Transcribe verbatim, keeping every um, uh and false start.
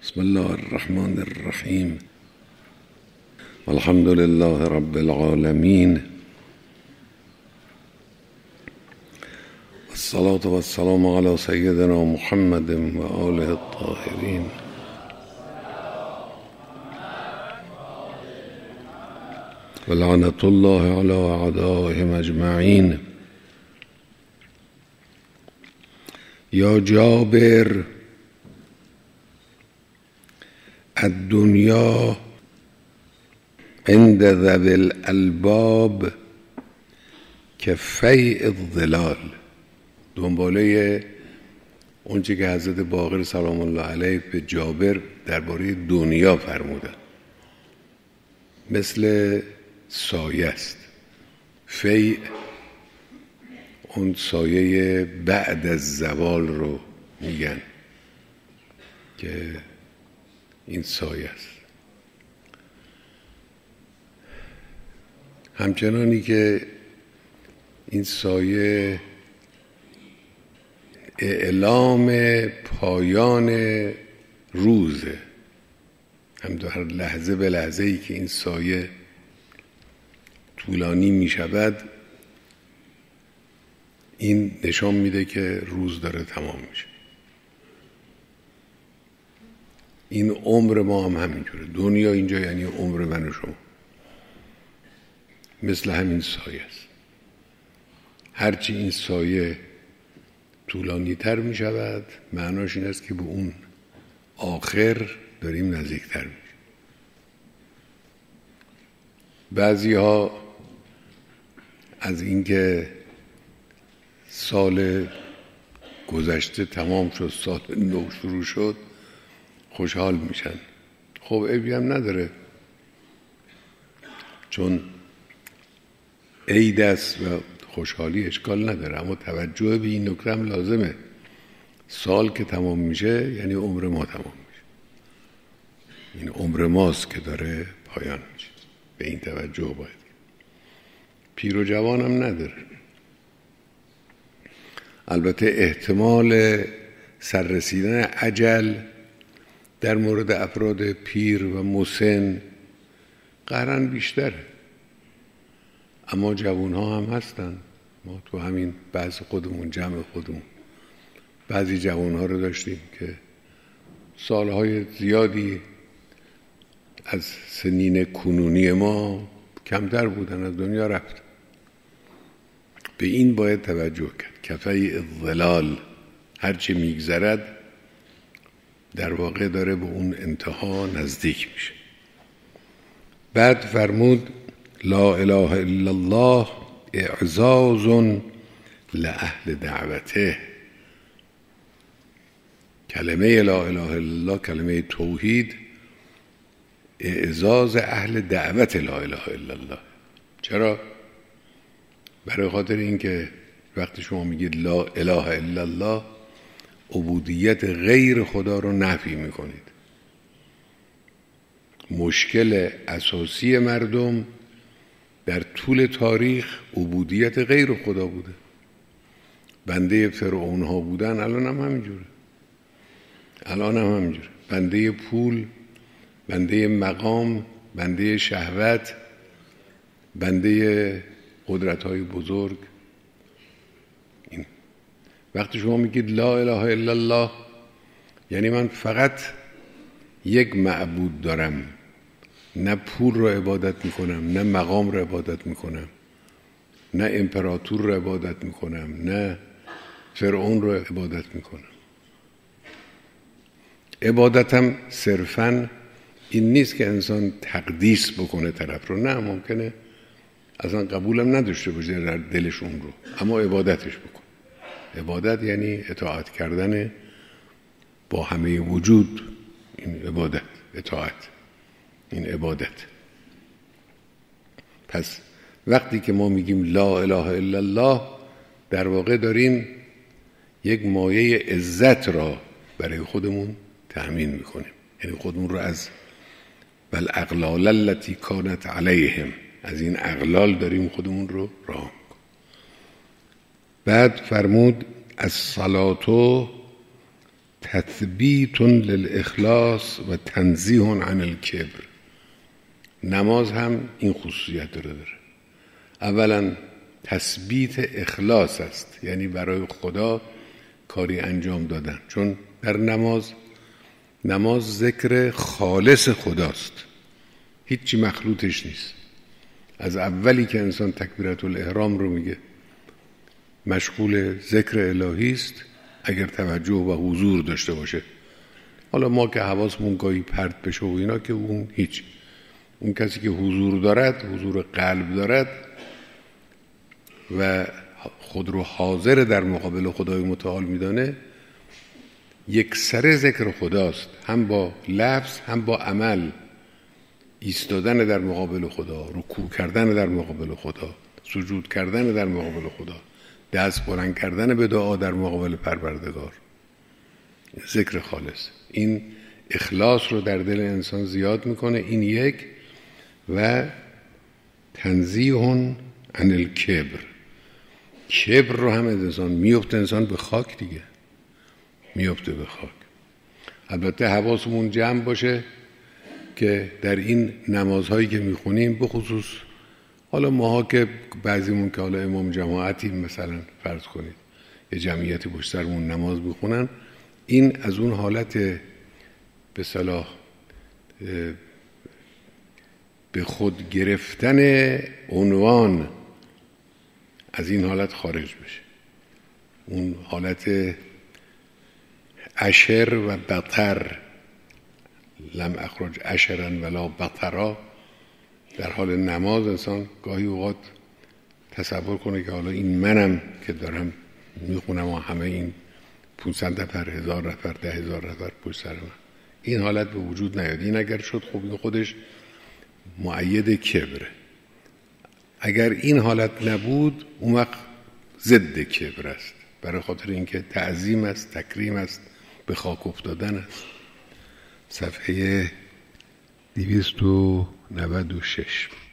بسم الله الرحمن الرحیم الحمد لله رب العالمین والصلاة والسلام على سيدنا محمد و آله الطاهرین و لعنة الله على أعدائهم أجمعین. یا جابر الدنیا عند ذوی الالباب که فیء الظلال. دنباله اونچه که حضرت باقر سلام الله علیه به جابر درباره دنیا فرمودن، مثل سایه است. فیء اون سایه بعد از زوال رو میگن که این سایه است. همچنانی که این سایه اعلام پایان روزه، هم در لحظه به لحظه ای که این سایه طولانی می شود، این نشان میده که روز داره تمام میشه. این عمر ما هم همینجوره. دنیا اینجا یعنی عمر من و شما، مثل همین سایه است. هرچی این سایه طولانی تر می شود، معناش این است که به اون آخر داریم نزدیکتر میشه. بعضی ها از اینکه سال گذشته تمام شد، سال نو شروع شد، خوشحال میشن. خب عیبی هم نداره، چون عید است و خوشحالی اشکال نداره، اما توجه به این نکته هم لازمه. سال که تمام میشه یعنی عمر ما تمام میشه. این عمر ماست که داره پایان میشه. به این توجه باید. پیر و جوان هم نداره. البته احتمال سررسیدن اجل در مورد افراد پیر و مسن قهراً بیشتره، اما جوان ها هم هستن. ما تو همین بعض خودمون، جمع خودمون، بعضی جوان ها رو داشتیم که سالهای زیادی از سنین کنونی ما کمتر بودن، از دنیا رفتن. به این باید توجه کرد. کفی الظلال، هرچی میگذرد در واقع داره به اون انتها نزدیک میشه. بعد فرمود لا اله الا الله اعزاز لأهل دعوته. کلمه لا اله الا الله، کلمه توحید، اعزاز اهل دعوت لا اله الا الله. چرا؟ برای خاطر اینکه وقتی شما میگید لا اله الا الله، عبودیت غیر خدا رو نفی میکنید. مشکل اساسی مردم در طول تاریخ عبودیت غیر خدا بوده. بنده فرعون ها بودن، الان هم همینجوره. الان هم همینجوره. بنده پول، بنده مقام، بنده شهوت، بنده قدرت های بزرگ. این وقتی شما میگید لا اله الا الله، یعنی من فقط یک معبود دارم، نه پول رو عبادت میکنم، نه مقام رو عبادت میکنم، نه امپراتور رو عبادت میکنم، نه فرعون رو عبادت میکنم. عبادتم صرفاً این نیست که انسان تقدیس بکنه طرف رو، نه، ممکنه اصلا قبولم نداشته باشه در دلشون رو، اما عبادتش بکن. عبادت یعنی اطاعت کردن با همه وجود. این عبادت، اطاعت، این عبادت. پس وقتی که ما میگیم لا اله الا الله، در واقع داریم یک مایه عزت را برای خودمون تأمین میکنیم. یعنی خودمون رو از بل اغلال التي کانت علیهم، از این اغلال داریم خودمون رو رها میکنیم. بعد فرمود الصلاة تثبیت للاخلاص و تنزیه عن الکبر. نماز هم این خصوصیت رو داره. اولا تثبیت اخلاص است، یعنی برای خدا کاری انجام دادن، چون در نماز نماز ذکر خالص خداست، هیچی مخلوطش نیست. از اولی که انسان تکبیرت الاحرام رو میگه مشغول ذکر الهی است، اگر توجه و حضور داشته باشه. حالا ما که حواسمون گاهی پرت بشه و اینا که اون هیچ، اون کسی که حضور دارد، حضور قلب دارد و خود رو حاضر در مقابل خدای متعال میدانه، یک سر ذکر خداست، هم با لفظ هم با عمل. ایستادن در مقابل خدا، رکوع کردن در مقابل خدا، سجود کردن در مقابل خدا، دست بلند کردن به دعا در مقابل پروردگار، ذکر خالص. این اخلاص رو در دل انسان زیاد میکنه. این یک. و تنزیه عن الکبر. کبر رو هم انسان میفته، انسان به خاک دیگه میفته به خاک. البته حواسمون جمع باشه که در این نمازهایی که میخونیم، به خصوص حالا ماها که بعضیمون که حالا امام جماعتی مثلا فرض کنید یه جمعیتی پشت سرمون نماز میخونن، این از اون حالت به صلاح به خود گرفتن عنوان از این حالت خارج بشه. اون حالت اشر و بطر، لم اخرج اشرا ولا بطرا، در حال نماز انسان گاهی اوقات تصور کنه که حالا این منم که دارم میخونم و همه این پونصد نفر، هزار نفر، ده هزار نفر پشت سر من، این حالت به وجود نیاد. این اگر شد خب این خودش مؤید کبره. اگر این حالت نبود اون وقت ضد کبر است، برای خاطر اینکه تعظیم است، تکریم است، به خاک افتادن است. صفحه دویست و نود و شش.